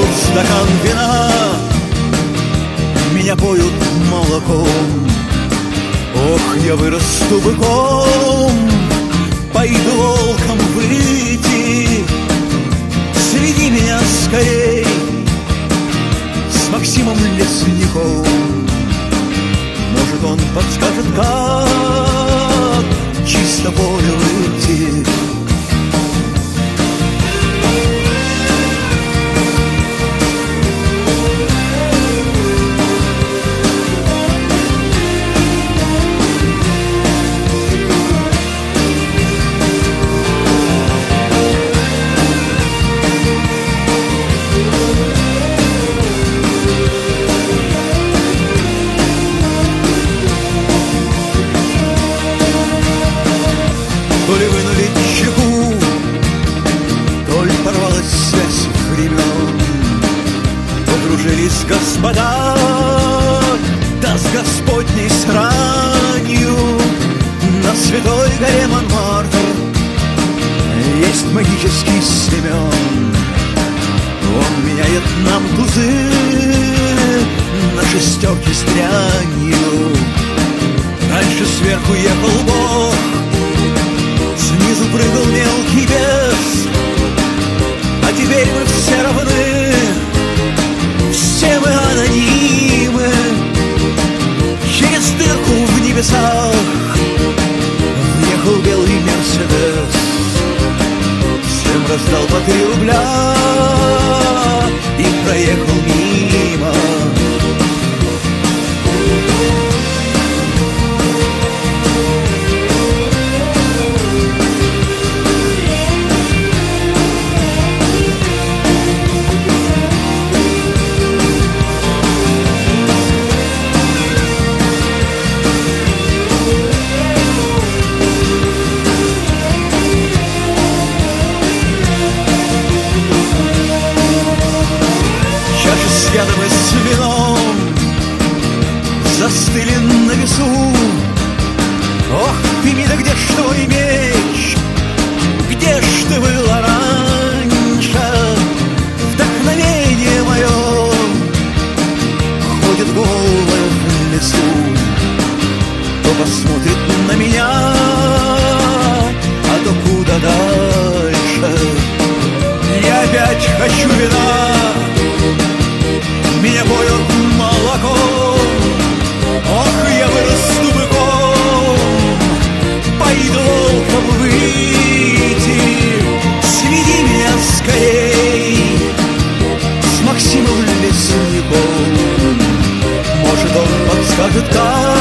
выпил стакан вина, меня поют молоком. Ох, я вырасту быком, пойду волком выйти. Сведи меня скорей с Максимом Лесником. Может, он подскажет, как чисто поле выйти. То ли вынули чеку, то ли порвалась связь времен. Подружились господа, да с Господней сранью. На святой горе Монмартр есть магический Семен. Он меняет нам тузы на шестерки с дрянью. Раньше сверху ехал Бог, снизу прыгал мелкий бес, а теперь мы все равны, все мы анонимы. Через дырку в небесах въехал белый Мерседес, всем раздал по 3 рубля и проехал мимо. С ядом и с вином застыли на весу. Ох, Фемида, где ж твой меч? Где ж ты была раньше? Вдохновение мое ходит голое в лесу. То посмотрит на меня, а то куда дальше. Я опять хочу вина, меня поют молоком. Ох, я вырасту быком, пойду волком выйти. Сведи меня скорей с Максимом Лесником. Может, он подскажет, как